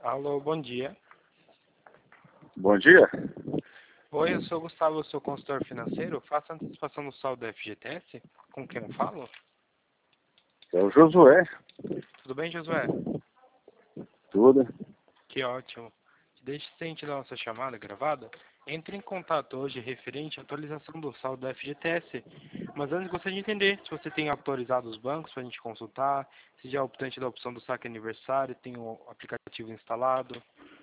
Alô, bom dia. Bom dia. Oi, eu sou o Gustavo, eu sou consultor financeiro. Faço antecipação do saldo da FGTS. Com quem eu falo? É o Josué. Tudo bem, Josué? Tudo. Que ótimo. Deixe ciente da nossa chamada gravada. Entre em contato hoje referente à atualização do saldo da FGTS. Mas antes gostaria de entender se você tem autorizado os bancos para a gente consultar, se já é optante da opção do saque aniversário, tem o aplicativo instalado.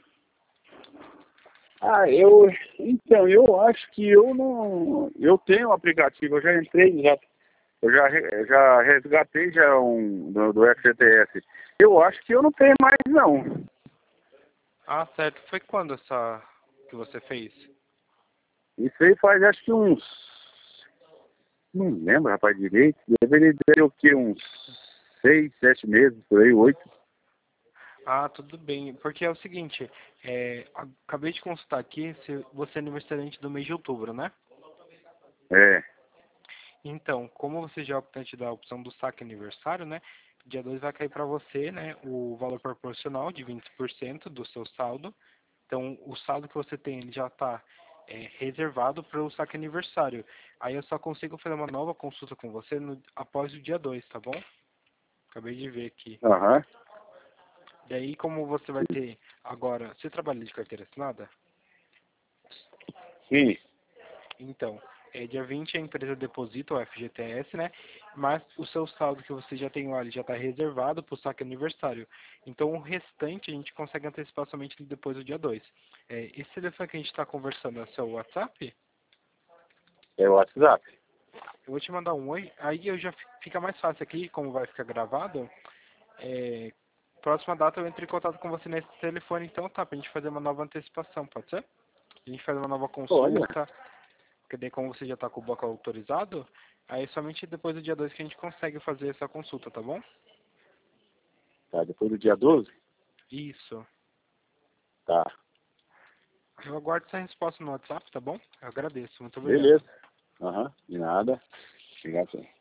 Eu acho que eu não. Eu tenho o aplicativo, eu já entrei, já resgatei já do FGTS. Eu acho que eu não tenho mais não. Ah, certo. Foi quando essa que você fez? Isso aí faz acho que uns. Não lembro, rapaz, direito. Deveria ter o quê? Uns 6, 7 meses, por aí, 8. Ah, tudo bem. Porque é o seguinte, acabei de consultar aqui se você é aniversariante do mês de outubro, né? É. Então, como você já é optante da opção do saque aniversário, né? Dia 2 vai cair para você, né? O valor proporcional de 20% do seu saldo. Então, o saldo que você tem ele já está reservado para o saque aniversário. Aí eu só consigo fazer uma nova consulta com você após o dia 2, tá bom? Acabei de ver aqui. Aham. Daí, como você vai ter agora... Você trabalha de carteira assinada? Sim. Então, dia 20 a empresa deposita o FGTS, né? Mas o seu saldo que você já tem lá, ele já está reservado para o saque aniversário. Então, o restante a gente consegue antecipar somente depois do dia 2. Esse telefone que a gente está conversando é o seu WhatsApp? É o WhatsApp. Eu vou te mandar um oi. Aí eu já fica mais fácil aqui, como vai ficar gravado. Próxima data eu entro em contato com você nesse telefone, então, tá? Pra gente fazer uma nova antecipação, pode ser? A gente faz uma nova Olha. consulta. Porque daí como você já está com o bloco autorizado, aí somente depois do dia 2 que a gente consegue fazer essa consulta, tá bom? Tá, depois do dia 12. Isso. Tá. Eu aguardo essa resposta no WhatsApp, tá bom? Eu agradeço. Muito obrigado. Beleza. Aham. De nada. Obrigado.